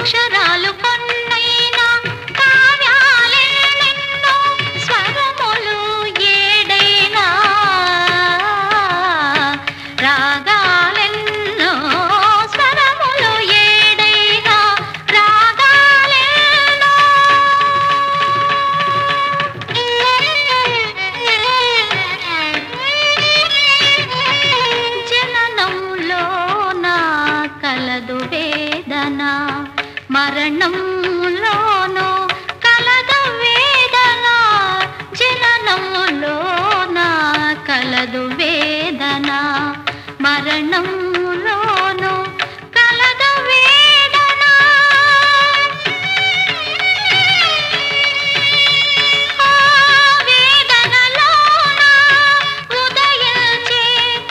అక్షరాలు కొన్నైనా కావ్యాలెన్నెన్నో స్వరములు ఏడైనా రాగాలెన్నో స్వరములు ఏడైనా రాగాలెన్నో జననంలోన కలదు వేదన మరణంలోనూ కలదు వేదన జననంలోన కలదు వేదన మరణంలోనూ కలదు వేదన ఆ వేదనలోన ఉదయించే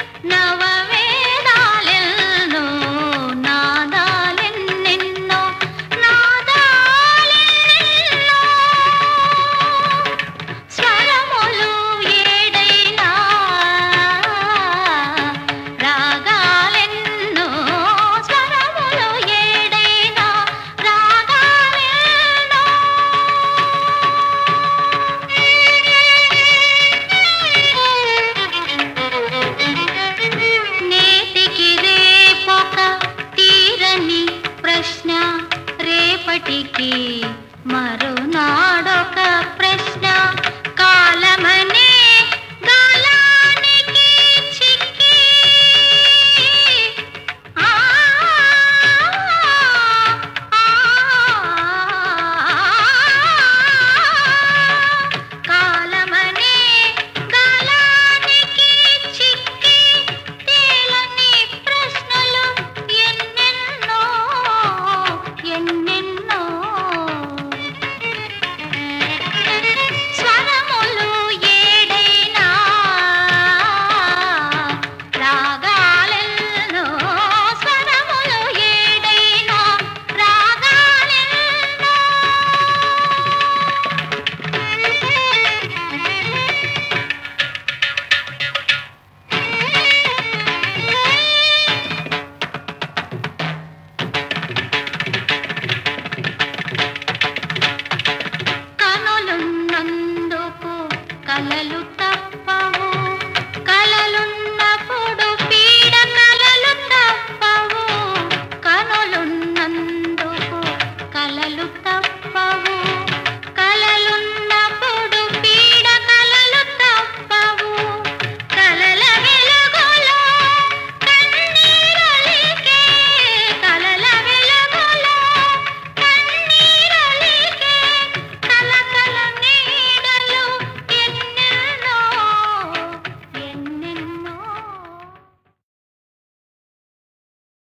నవవేదాలెన్నో నాదాలెన్నెన్నో నాదాలెన్నెన్నో స్వరములు ఏడైనా రాగాలెన్నో స్వరములు ఏడైనా రాగాలెన్నో నేటికి రేపొక తీరని ప్రశ్న రేపటికి మరునాడొక ప్రశ్న కాలమనే గాలానికి చిక్కి ఆ కాలమనే గాలానికి చిక్కి తేలని ప్రశ్నలు ఎన్నెన్నో ఎన్నెన్నో